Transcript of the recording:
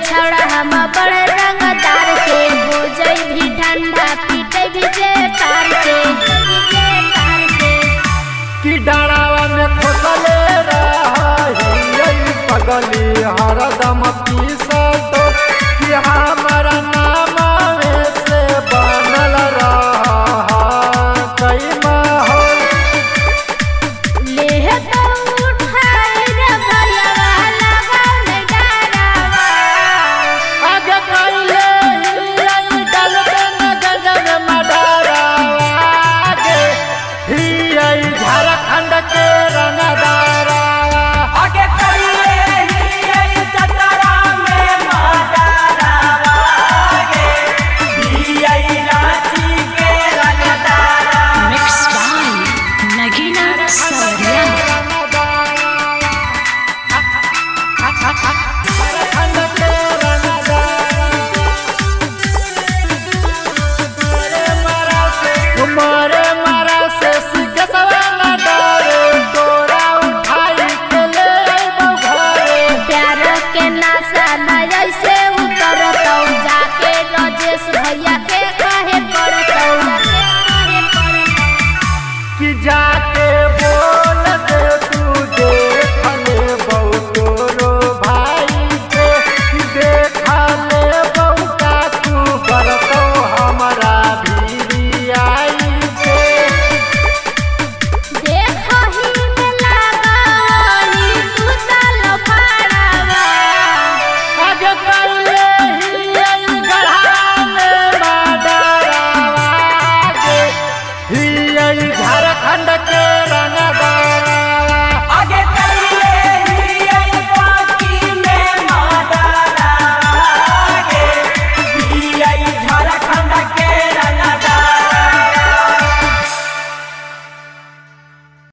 छौड़ा हम बड़े रंगदार के हो जाई भी ठंडा पीटे भी जे पार के कि डारावा में खोसले रही पगली हरदम पीसत कि हमारा नाम में से बनल रहा कई माहौल ले तो उठाई रे भैया लगाओ ने डारावा आगे कैले ही डाल के न गजब मडारावा आगे ही झारखंड के रंगदारा आगे कैले ही चतरा में मडारावा आगे ही रांची के रंगदारा Mixed by Nagina Saria. तुम्हारे मारा से सीख सवाल डारे तोरा उठाई के ले आइबो घरे प्यार के नासा न ऐसे उतरतौ जाके राजेश भैया के